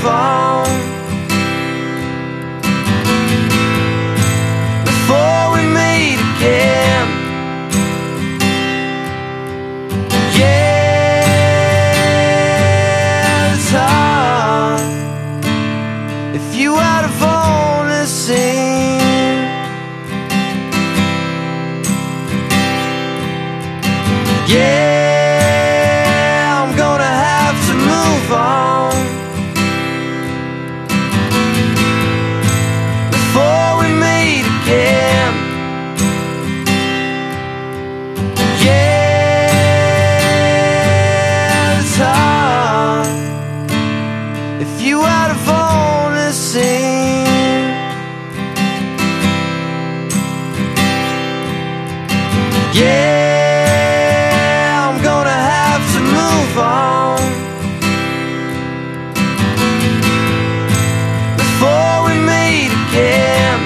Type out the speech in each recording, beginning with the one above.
move on before we meet again. Yeah, it's hard if you had have only seen. Yeah, I'm gonna have to move on before we meet again. Yeah, it's hard if you had have only seen. Yeah, I'm gonna have to move on before we meet again.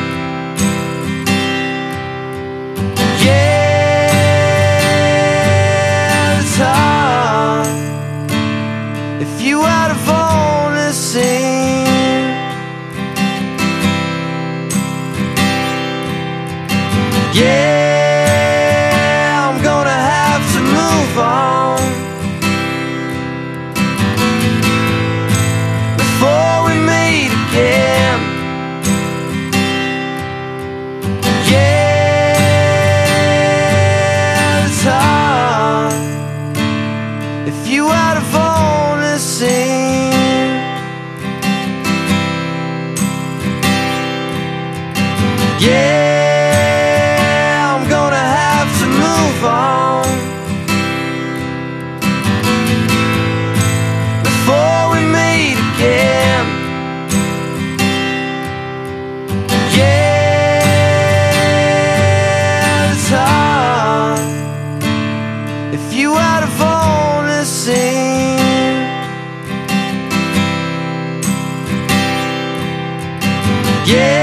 Yeah, it's hard if you had have only seen. Yeah, I'm gonna have to move on before we meet again. Yeah, it's hard if you had have only seen. Yeah, I'm gonna have to move on before we meet again. Yeah, it's hard if you had have only seen. Yeah.